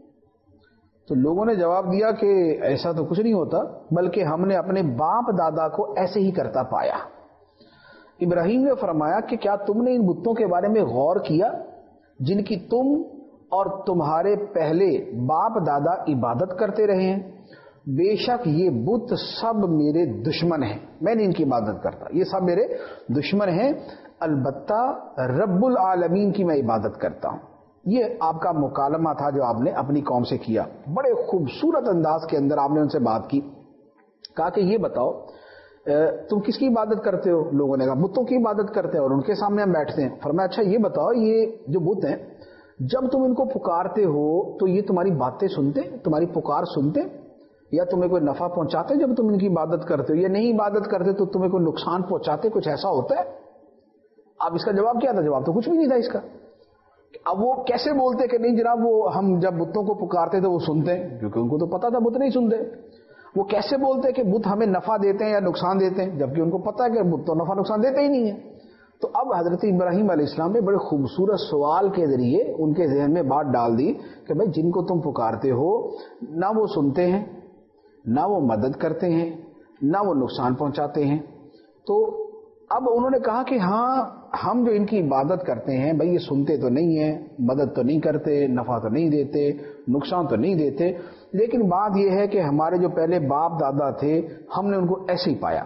A: تو لوگوں نے جواب دیا کہ ایسا تو کچھ نہیں ہوتا، بلکہ ہم نے اپنے باپ دادا کو ایسے ہی کرتا پایا۔ ابراہیم نے فرمایا کہ کیا تم نے ان بتوں کے بارے میں غور کیا جن کی تم اور تمہارے پہلے باپ دادا عبادت کرتے رہے ہیں؟ بے شک یہ بت سب میرے دشمن ہیں، میں نے ان کی عبادت کرتا، یہ سب میرے دشمن ہیں، البتہ رب العالمین کی میں عبادت کرتا ہوں۔ یہ آپ کا مکالمہ تھا جو آپ نے اپنی قوم سے کیا، بڑے خوبصورت انداز کے اندر آپ نے ان سے بات کی، کہا کہ یہ بتاؤ تم کس کی عبادت کرتے ہو؟ لوگوں نے کہا بتوں کی عبادت کرتے ہیں اور ان کے سامنے ہم بیٹھتے ہیں۔ فرمایا اچھا یہ بتاؤ یہ جو بت ہیں جب تم ان کو پکارتے ہو تو یہ تمہاری باتیں سنتے، تمہاری پکار سنتے یا تمہیں کوئی نفع پہنچاتے جب تم ان کی عبادت کرتے ہو، یا نہیں عبادت کرتے تو تمہیں کوئی نقصان پہنچاتے، کچھ ایسا ہوتا ہے؟ اب اس کا جواب کیا تھا؟ جواب تو کچھ بھی نہیں تھا اس کا۔ اب وہ کیسے بولتے کہ نہیں جناب وہ ہم جب بتوں کو پکارتے تھے وہ سنتے ہیں، کیونکہ ان کو تو پتا تھا بت نہیں سنتے۔ وہ کیسے بولتے کہ بت ہمیں نفع دیتے ہیں یا نقصان دیتے ہیں، جبکہ ان کو پتا ہے کہ بت تو نفع نقصان دیتے ہی نہیں ہے۔ تو اب حضرت ابراہیم علیہ السلام نے بڑے خوبصورت سوال کے ذریعے ان کے ذہن میں بات ڈال دی کہ بھائی جن کو تم پکارتے ہو نہ وہ سنتے ہیں، نہ وہ مدد کرتے ہیں، نہ وہ نقصان پہنچاتے ہیں۔ تو اب انہوں نے کہا کہ ہاں ہم جو ان کی عبادت کرتے ہیں بھائی یہ سنتے تو نہیں ہیں، مدد تو نہیں کرتے، نفع تو نہیں دیتے، نقصان تو نہیں دیتے، لیکن بات یہ ہے کہ ہمارے جو پہلے باپ دادا تھے ہم نے ان کو ایسے ہی پایا،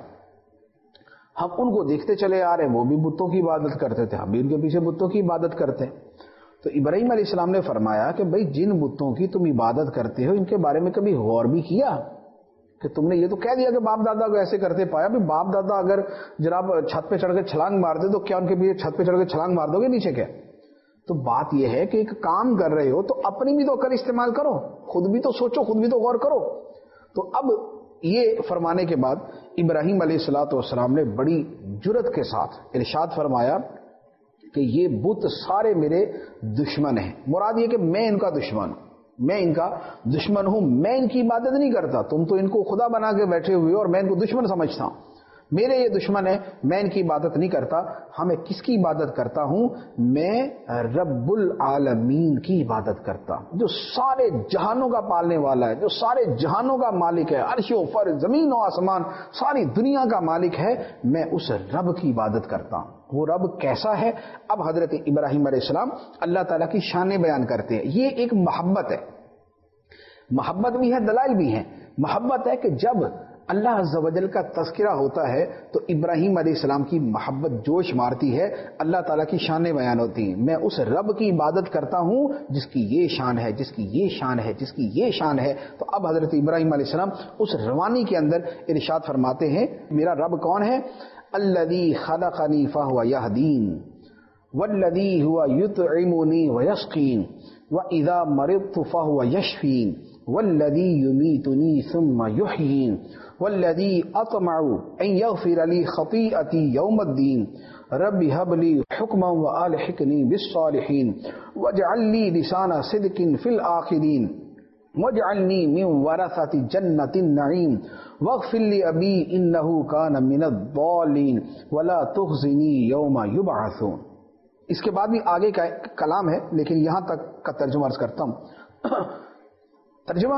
A: ہم ان کو دیکھتے چلے آ رہے ہیں، وہ بھی بتوں کی عبادت کرتے تھے، ہم بھی ان کے پیچھے بتوں کی عبادت کرتے ہیں۔ تو ابراہیم علیہ السلام نے فرمایا کہ بھائی جن بتوں کی تم عبادت کرتے ہو ان کے بارے میں کبھی غور بھی کیا کہ تم نے یہ تو کہہ دیا کہ باپ دادا کو ایسے کرتے پایا، بھی باپ دادا اگر جناب چھت پہ چڑھ کے چھلانگ مار دے تو کیا ان کے پیچھے چھت پہ چڑھ کے چھلانگ مار دو گے نیچے؟ کیا تو بات یہ ہے کہ ایک کام کر رہے ہو تو اپنی بھی تو عقل استعمال کرو، خود بھی تو سوچو، خود بھی تو غور کرو۔ تو اب یہ فرمانے کے بعد ابراہیم علیہ الصلوۃ والسلام نے بڑی جرأت کے ساتھ ارشاد فرمایا کہ یہ بت سارے میرے دشمن ہیں. مراد یہ کہ میں ان کا دشمن ہوں، میں ان کا دشمن ہوں، میں ان کی عبادت نہیں کرتا. تم تو ان کو خدا بنا کے بیٹھے ہوئے اور میں ان کو دشمن سمجھتا ہوں. میرے یہ دشمن ہے، میں ان کی عبادت نہیں کرتا. میں کس کی عبادت کرتا ہوں؟ میں رب العالمین کی عبادت کرتا ہوں، جو سارے جہانوں کا پالنے والا ہے، جو سارے جہانوں کا مالک ہے، عرش و فر، زمین و آسمان، ساری دنیا کا مالک ہے. میں اس رب کی عبادت کرتا ہوں. وہ رب کیسا ہے؟ اب حضرت ابراہیم علیہ السلام اللہ تعالیٰ کی شانیں بیان کرتے ہیں. یہ ایک محبت ہے، محبت بھی ہے، دلائل بھی ہیں. محبت ہے کہ جب اللہ عز و جل کا تذکرہ ہوتا ہے تو ابراہیم علیہ السلام کی محبت جوش مارتی ہے، اللہ تعالیٰ کی شانیں بیان ہوتی ہیں. میں اس رب کی عبادت کرتا ہوں جس کی یہ شان ہے، جس کی یہ شان ہے، جس کی یہ شان ہے. تو اب حضرت ابراہیم علیہ السلام اس روانی کے اندر ارشاد فرماتے ہیں میرا رب کون ہے؟ الذی خلقنی فہو یہدین والذی ہوا یطعمنی ویسقین واذا مرضت فہو یشفین والذی یمیتنی ثم یحیین والذی اطمع ان یغفر لی خطیئتی یوم الدین رب هب لی حکما والحقنی بالصالحین واجعل لی لسان صدق فی الآخرین واجعلنی من ورثۃ جنۃ النعیم واغفر لی ابی انہ کان من الضالین ولا تخزنی یوم یبعثون. اس کے بعد بھی آگے کا کلام ہے لیکن یہاں تک کا ترجمہ عرض کرتا ہوں. ترجمہ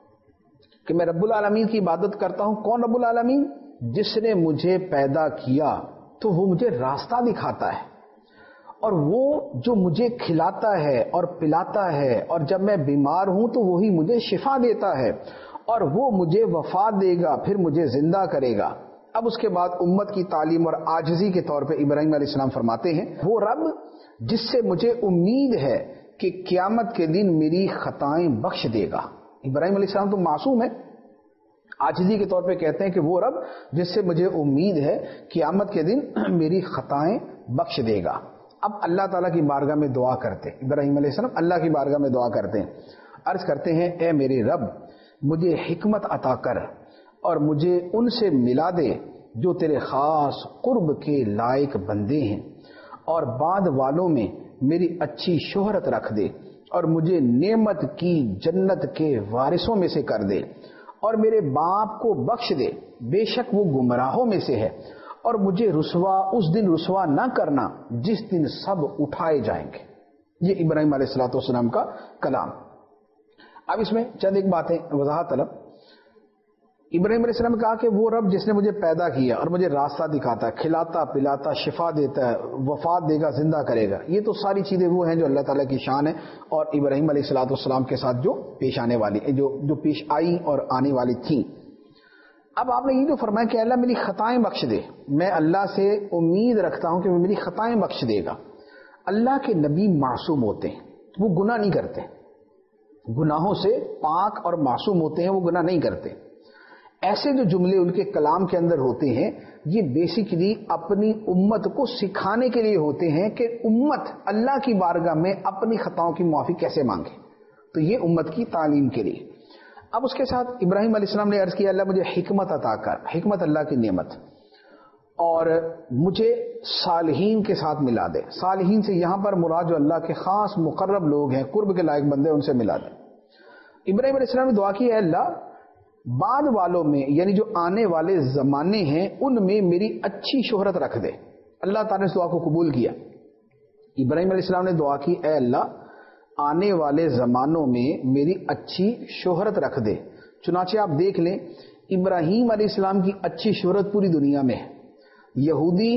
A: کہ میں رب العالمین کی عبادت کرتا ہوں. کون رب العالمین؟ جس نے مجھے پیدا کیا تو وہ مجھے راستہ دکھاتا ہے، اور وہ جو مجھے کھلاتا ہے اور پلاتا ہے، اور جب میں بیمار ہوں تو وہی مجھے شفا دیتا ہے، اور وہ مجھے وفات دے گا پھر مجھے زندہ کرے گا. اب اس کے بعد امت کی تعلیم اور عاجزی کے طور پہ ابراہیم علیہ السلام فرماتے ہیں وہ رب جس سے مجھے امید ہے کہ قیامت کے دن میری خطائیں بخش دے گا. ابراہیم علیہ السلام تو معصوم ہے، عاجزی کے طور پہ کہتے ہیں کہ وہ رب جس سے مجھے امید ہے قیامت کے دن میری خطائیں بخش دے گا. اب اللہ تعالیٰ کی بارگاہ میں دعا کرتے ہیں ابراہیم علیہ السلام، اللہ کی بارگاہ میں دعا کرتے ہیں، عرض کرتے ہیں اے میرے رب مجھے حکمت عطا کر اور مجھے ان سے ملا دے جو تیرے خاص قرب کے لائق بندے ہیں، اور بعد والوں میں میری اچھی شہرت رکھ دے اور مجھے نعمت کی جنت کے وارثوں میں سے کر دے، اور میرے باپ کو بخش دے بے شک وہ گمراہوں میں سے ہے، اور مجھے اس دن رسوا نہ کرنا جس دن سب اٹھائے جائیں گے. یہ ابراہیم علیہ الصلوۃ والسلام کا کلام. اب اس میں چند ایک باتیں وضاحت طلب. ابراہیم علیہ السلام نے کہا کہ وہ رب جس نے مجھے پیدا کیا اور مجھے راستہ دکھاتا ہے، کھلاتا پلاتا شفا دیتا ہے، وفات دے گا، زندہ کرے گا، یہ تو ساری چیزیں وہ ہیں جو اللہ تعالیٰ کی شان ہے اور ابراہیم علیہ الصلوۃ والسلام کے ساتھ جو پیش آنے والی جو پیش آئی اور آنے والی تھیں. اب آپ نے یہ جو فرمایا کہ اللہ میری خطائیں بخش دے، میں اللہ سے امید رکھتا ہوں کہ وہ میری خطائیں بخش دے گا. اللہ کے نبی معصوم ہوتے ہیں، وہ گناہ نہیں کرتے، گناہوں سے پاک اور معصوم ہوتے ہیں، وہ گناہ نہیں کرتے. ایسے جو جملے ان کے کلام کے اندر ہوتے ہیں یہ بیسیکلی اپنی امت کو سکھانے کے لیے ہوتے ہیں کہ امت اللہ کی بارگاہ میں اپنی خطاؤں کی معافی کیسے مانگے. تو یہ امت کی تعلیم کے لیے. اب اس کے ساتھ ابراہیم علیہ السلام نے عرض کیا اللہ مجھے حکمت عطا کر. حکمت اللہ کی نعمت، اور مجھے صالحین کے ساتھ ملا دے. صالحین سے یہاں پر مراد جو اللہ کے خاص مقرب لوگ ہیں، قرب کے لائق بندے، ان سے ملا دے. ابراہیم علیہ السلام نے دعا کی ہے اللہ بعد والوں میں یعنی جو آنے والے زمانے ہیں ان میں میری اچھی شہرت رکھ دے. اللہ تعالیٰ نے اس دعا کو قبول کیا. ابراہیم علیہ السلام نے دعا کی اے اللہ آنے والے زمانوں میں میری اچھی شہرت رکھ دے. چنانچہ آپ دیکھ لیں ابراہیم علیہ السلام کی اچھی شہرت پوری دنیا میں ہے. یہودی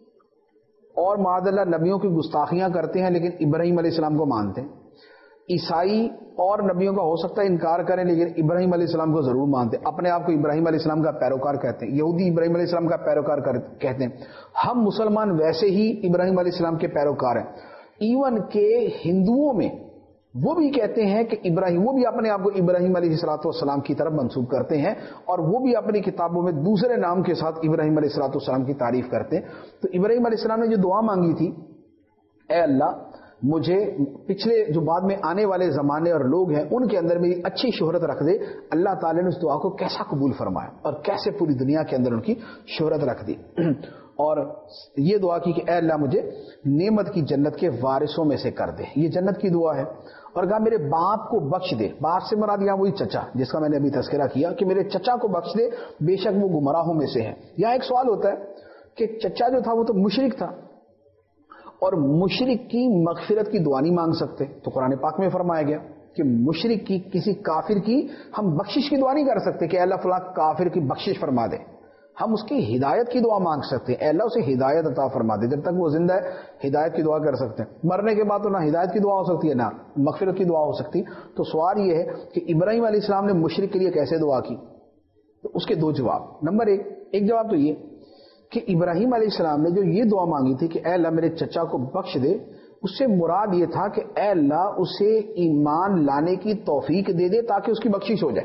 A: اور معاذ اللہ نبیوں کی گستاخیاں کرتے ہیں لیکن ابراہیم علیہ السلام کو مانتے ہیں. عیسائی اور نبیوں کا ہو سکتا ہے انکار کریں لیکن ابراہیم علیہ السلام کو ضرور مانتے ہیں. اپنے آپ کو ابراہیم علیہ السلام کا پیروکار کہتے ہیں. یہودی ابراہیم علیہ السلام کا پیروکار کہتے ہیں. ہم مسلمان ویسے ہی ابراہیم علیہ السلام کے پیروکار ہیں. ایون کہ ہندوؤں میں وہ بھی کہتے ہیں کہ وہ بھی اپنے آپ کو ابراہیم علیہ السلام کی طرف منسوب کرتے ہیں اور وہ بھی اپنی کتابوں میں دوسرے نام کے ساتھ ابراہیم علیہ السلام کی تعریف کرتے ہیں. تو ابراہیم علیہ السلام نے جو دعا مانگی تھی اے اللہ مجھے پچھلے جو بعد میں آنے والے زمانے اور لوگ ہیں ان کے اندر میری اچھی شہرت رکھ دے. اللہ تعالیٰ نے اس دعا کو کیسا قبول فرمایا اور کیسے پوری دنیا کے اندر ان کی شہرت رکھ دی. اور یہ دعا کی کہ اے اللہ مجھے نعمت کی جنت کے وارثوں میں سے کر دے. یہ جنت کی دعا ہے. اور کہا میرے باپ کو بخش دے. باپ سے مراد یہاں وہی چچا جس کا میں نے ابھی تذکرہ کیا کہ میرے چچا کو بخش دے، بے شک وہ گمراہوں میں سے ہے. یہاں ایک سوال ہوتا ہے کہ چچا جو تھا وہ تو مشرک تھا اور مشرک کی مغفرت کی دعا نہیں مانگ سکتے. تو قرآن پاک میں فرمایا گیا کہ مشرک کی، کسی کافر کی ہم بخشش کی دعا نہیں کر سکتے کہ اے اللہ فلاں کافر کی بخشش فرما دے. ہم اس کی ہدایت کی دعا مانگ سکتے ہیں، اے اللہ اسے ہدایت عطا فرما دے. جب تک وہ زندہ ہے ہدایت کی دعا کر سکتے ہیں. مرنے کے بعد تو نہ ہدایت کی دعا ہو سکتی ہے نہ مغفرت کی دعا ہو سکتی. تو سوال یہ ہے کہ ابراہیم علیہ السلام نے مشرک کے لیے کیسے دعا کی؟ تو اس کے دو جواب. نمبر ایک جواب تو یہ کہ ابراہیم علیہ السلام نے جو یہ دعا مانگی تھی کہ اے اللہ میرے چچا کو بخش دے، اس سے مراد یہ تھا کہ اے اللہ اسے ایمان لانے کی توفیق دے دے تاکہ اس کی بخشش ہو جائے.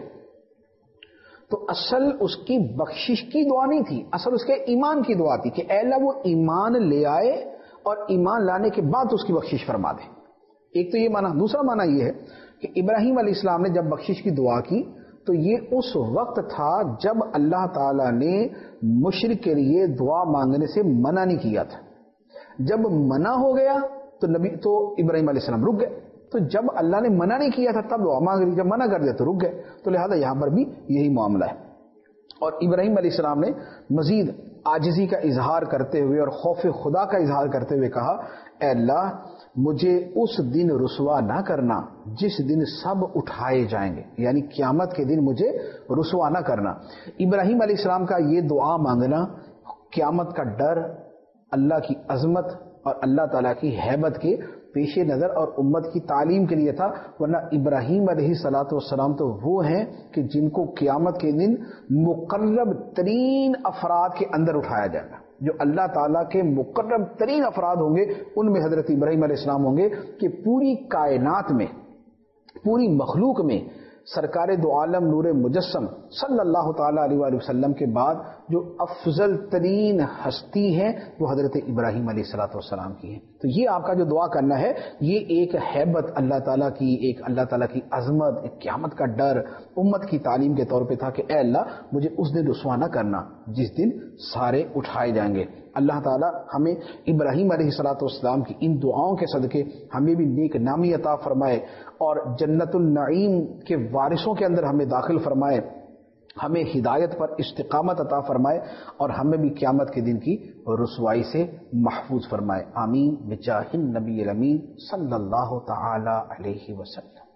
A: تو اصل اس کی بخشش کی دعا نہیں تھی، اصل اس کے ایمان کی دعا تھی کہ اے اللہ وہ ایمان لے آئے اور ایمان لانے کے بعد اس کی بخشش فرما دے. ایک تو یہ معنی. دوسرا معنی یہ ہے کہ ابراہیم علیہ السلام نے جب بخشش کی دعا کی تو یہ اس وقت تھا جب اللہ تعالیٰ نے مشرک کے لیے دعا مانگنے سے منع نہیں کیا تھا. جب منع ہو گیا تو ابراہیم علیہ السلام رک گئے. تو جب اللہ نے منع نہیں کیا تھا تب دعا مانگ لی، جب منع کر دیا تو رک گئے. تو لہذا یہاں پر بھی یہی معاملہ ہے. اور ابراہیم علیہ السلام نے مزید عاجزی کا اظہار کرتے ہوئے اور خوف خدا کا اظہار کرتے ہوئے کہا اے اللہ مجھے اس دن رسوا نہ کرنا جس دن سب اٹھائے جائیں گے، یعنی قیامت کے دن مجھے رسوا نہ کرنا. ابراہیم علیہ السلام کا یہ دعا مانگنا قیامت کا ڈر، اللہ کی عظمت اور اللہ تعالیٰ کی ہیبت کے پیش نظر اور امت کی تعلیم کے لیے تھا. ورنہ ابراہیم علیہ الصلوۃ والسلام تو وہ ہیں کہ جن کو قیامت کے دن مقرب ترین افراد کے اندر اٹھایا جائے گا. جو اللہ تعالیٰ کے مقرب ترین افراد ہوں گے ان میں حضرت ابراہیم علیہ السلام ہوں گے کہ پوری کائنات میں، پوری مخلوق میں سرکار دو عالم نور مجسم صلی اللہ تعالیٰ علیہ وآلہ وسلم کے بعد جو افضل ترین ہستی ہے وہ حضرت ابراہیم علیہ الصلوۃ والسلام کی ہے. تو یہ آپ کا جو دعا کرنا ہے یہ ایک ہیبت اللہ تعالیٰ کی، ایک اللہ تعالیٰ کی عظمت، ایک قیامت کا ڈر، امت کی تعلیم کے طور پہ تھا کہ اے اللہ مجھے اس دن رسوا نہ کرنا جس دن سارے اٹھائے جائیں گے. اللہ تعالیٰ ہمیں ابراہیم علیہ الصلوۃ والسلام کی ان دعاؤں کے صدقے ہمیں بھی نیک نامی عطا فرمائے اور جنت النعیم کے وارثوں کے اندر ہمیں داخل فرمائے، ہمیں ہدایت پر استقامت عطا فرمائے اور ہمیں بھی قیامت کے دن کی رسوائی سے محفوظ فرمائے. آمین بجاہ النبی الامین صلی اللہ تعالی علیہ وسلم.